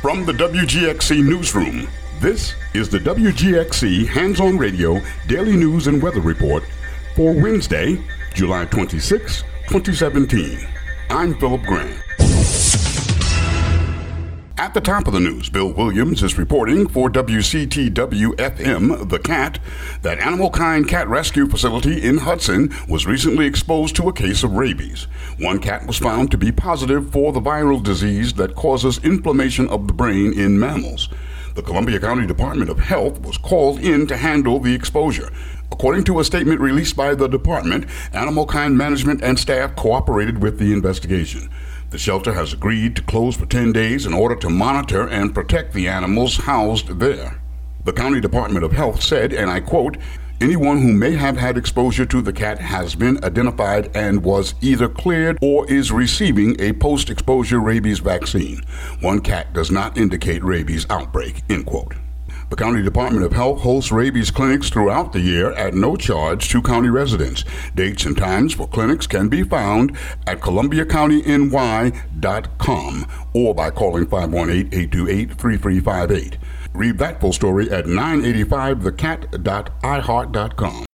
From the WGXC Newsroom, this is the WGXC Hands-On Radio Daily News and Weather Report for Wednesday, July 26, 2017. I'm Philip Grant. At the top of the news, Bill Williams is reporting for WCTW-FM, The Cat, that Animal Kind Cat Rescue Facility in Hudson was recently exposed to a case of rabies. One cat was found to be positive for the viral disease that causes inflammation of the brain in mammals. The Columbia County Department of Health was called in to handle the exposure. According to a statement released by the department, Animal Kind management and staff cooperated with the investigation. The shelter has agreed to close for 10 days in order to monitor and protect the animals housed there. The County Department of Health said, and I quote, "Anyone who may have had exposure to the cat has been identified and was either cleared or is receiving a post-exposure rabies vaccine. One cat does not indicate rabies outbreak," end quote. The County Department of Health hosts rabies clinics throughout the year at no charge to county residents. Dates and times for clinics can be found at columbiacountyny.com or by calling 518-828-3358. Read that full story at 985thecat.iheart.com.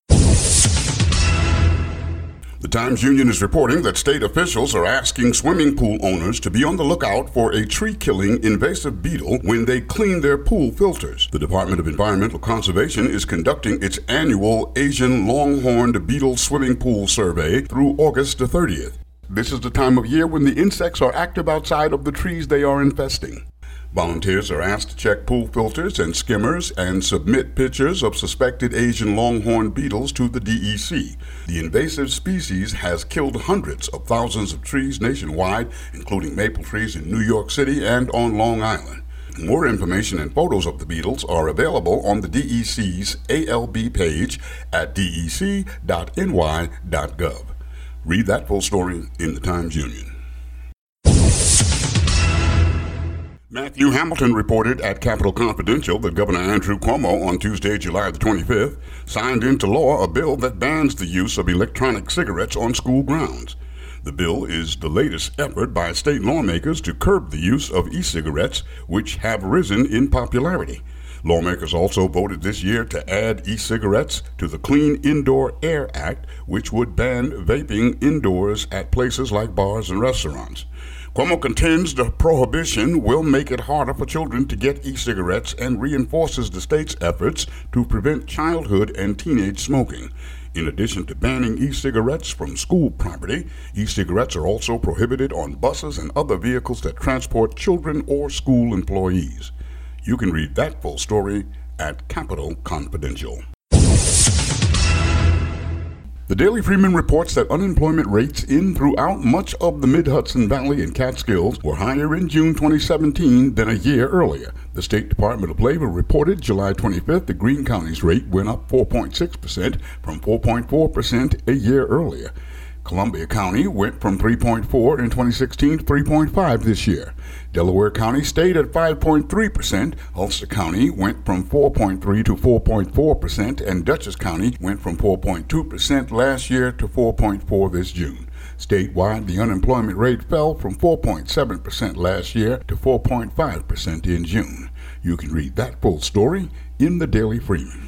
The Times-Union is reporting that state officials are asking swimming pool owners to be on the lookout for a tree-killing invasive beetle when they clean their pool filters. The Department of Environmental Conservation is conducting its annual Asian long-horned beetle swimming pool survey through August the 30th. This is the time of year when the insects are active outside of the trees they are infesting. Volunteers are asked to check pool filters and skimmers and submit pictures of suspected Asian longhorn beetles to the DEC. The invasive species has killed hundreds of thousands of trees nationwide, including maple trees in New York City and on Long Island. More information and photos of the beetles are available on the DEC's ALB page at dec.ny.gov. Read that full story in the Times-Union. Matthew Hamilton reported at Capitol Confidential that Governor Andrew Cuomo on Tuesday, July the 25th, signed into law a bill that bans the use of electronic cigarettes on school grounds. The bill is the latest effort by state lawmakers to curb the use of e-cigarettes, which have risen in popularity. Lawmakers also voted this year to add e-cigarettes to the Clean Indoor Air Act, which would ban vaping indoors at places like bars and restaurants. Cuomo contends the prohibition will make it harder for children to get e-cigarettes and reinforces the state's efforts to prevent childhood and teenage smoking. In addition to banning e-cigarettes from school property, e-cigarettes are also prohibited on buses and other vehicles that transport children or school employees. You can read that full story at Capitol Confidential. The Daily Freeman reports that unemployment rates in throughout much of the Mid-Hudson Valley and Catskills were higher in June 2017 than a year earlier. The State Department of Labor reported July 25th that Greene County's rate went up 4.6% from 4.4% a year earlier. Columbia County went from 3.4 in 2016 to 3.5 this year. Delaware County stayed at 5.3%. Ulster County went from 4.3 to 4.4%, and Dutchess County went from 4.2% last year to 4.4 this June. Statewide, the unemployment rate fell from 4.7% last year to 4.5% in June. You can read that full story in the Daily Freeman.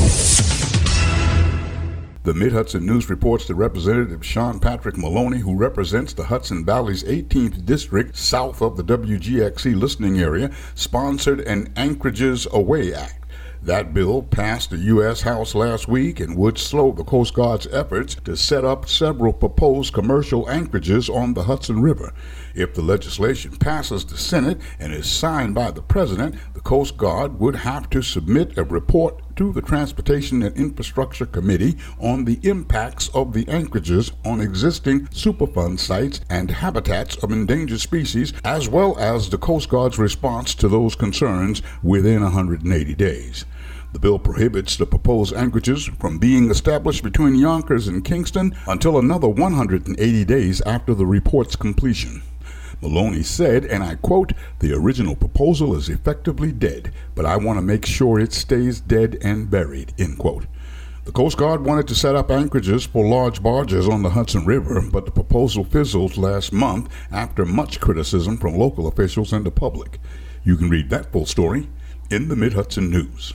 The Mid-Hudson News reports that Representative Sean Patrick Maloney, who represents the Hudson Valley's 18th District south of the WGXC listening area, sponsored an Anchorages Away Act. That bill passed the U.S. House last week and would slow the Coast Guard's efforts to set up several proposed commercial anchorages on the Hudson River. If the legislation passes the Senate and is signed by the President, the Coast Guard would have to submit a report to the Transportation and Infrastructure Committee on the impacts of the anchorages on existing Superfund sites and habitats of endangered species, as well as the Coast Guard's response to those concerns within 180 days. The bill prohibits the proposed anchorages from being established between Yonkers and Kingston until another 180 days after the report's completion. Maloney said, and I quote, "The original proposal is effectively dead, but I want to make sure it stays dead and buried," end quote. The Coast Guard wanted to set up anchorages for large barges on the Hudson River, but the proposal fizzled last month after much criticism from local officials and the public. You can read that full story in the Mid-Hudson News.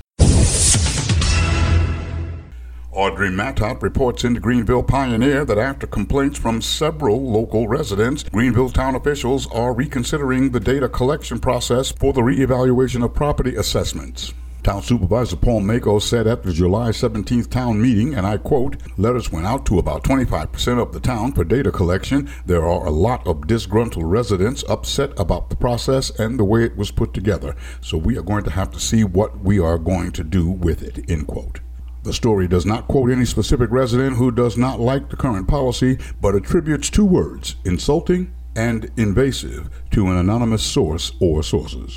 Audrey Mattot reports in the Greenville Pioneer that after complaints from several local residents, Greenville town officials are reconsidering the data collection process for the reevaluation of property assessments. Town Supervisor Paul Mako said at the July 17th town meeting, and I quote, "Letters went out to about 25% of the town for data collection. There are a lot of disgruntled residents upset about the process and the way it was put together. So we are going to have to see what we are going to do with it," end quote. The story does not quote any specific resident who does not like the current policy, but attributes two words, insulting and invasive, to an anonymous source or sources.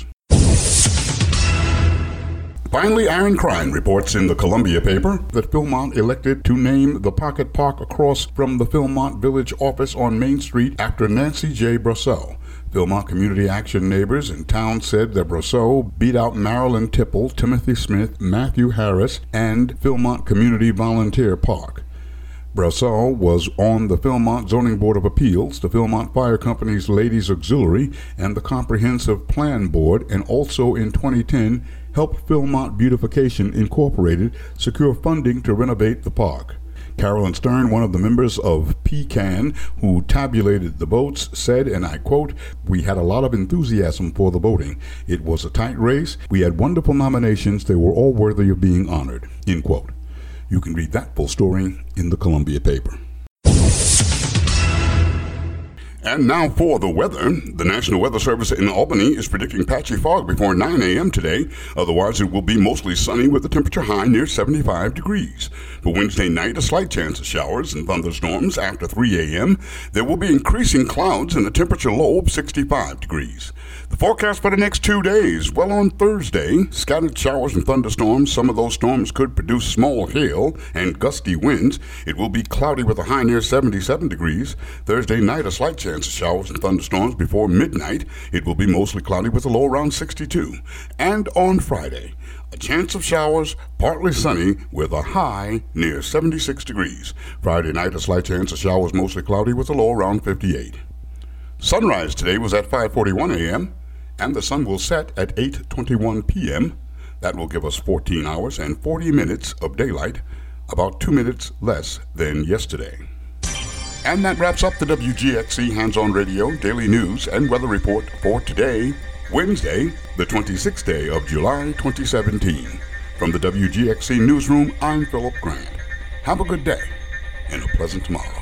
Finally, Aaron Crine reports in the Columbia paper that Philmont elected to name the Pocket Park across from the Philmont Village office on Main Street after Nancy J. Brousseau. Philmont Community Action neighbors in town said that Brousseau beat out Marilyn Tipple, Timothy Smith, Matthew Harris, and Philmont Community Volunteer Park. Brousseau was on the Philmont Zoning Board of Appeals, the Philmont Fire Company's Ladies Auxiliary, and the Comprehensive Plan Board, and also in 2010 helped Philmont Beautification Incorporated secure funding to renovate the park. Carolyn Stern, one of the members of PCAN who tabulated the votes, said, and I quote, "We had a lot of enthusiasm for the voting. It was a tight race. We had wonderful nominations. They were all worthy of being honored," end quote. You can read that full story in the Columbia paper. And now for the weather. The National Weather Service in Albany is predicting patchy fog before 9 a.m. today. Otherwise, it will be mostly sunny with a temperature high near 75 degrees. For Wednesday night, a slight chance of showers and thunderstorms after 3 a.m. There will be increasing clouds and a temperature low of 65 degrees. The forecast for the next 2 days. Well, on Thursday, scattered showers and thunderstorms. Some of those storms could produce small hail and gusty winds. It will be cloudy with a high near 77 degrees. Thursday night, a slight chance of showers and thunderstorms before midnight. It will be mostly cloudy with a low around 62. And on Friday, a chance of showers, partly sunny with a high near 76 degrees. Friday night, a slight chance of showers, mostly cloudy with a low around 58. Sunrise today was at 5:41 a.m. and the sun will set at 8:21 p.m. That will give us 14 hours and 40 minutes of daylight, about 2 minutes less than yesterday. And that wraps up the WGXC Hands-On Radio Daily News and Weather Report for today, Wednesday, the 26th day of July 2017. From the WGXC Newsroom, I'm Philip Grant. Have a good day and a pleasant tomorrow.